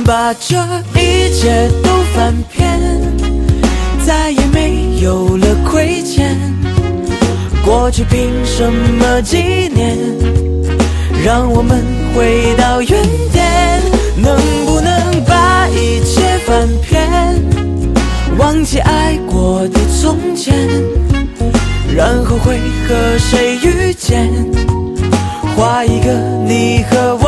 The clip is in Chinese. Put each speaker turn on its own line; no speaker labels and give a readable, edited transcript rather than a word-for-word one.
把这一切都翻篇，再也没有了亏欠。过去凭什么纪念？让我们回到原点。能不能把一切翻篇，忘记爱过的从前，然后会和谁遇见，画一个你和我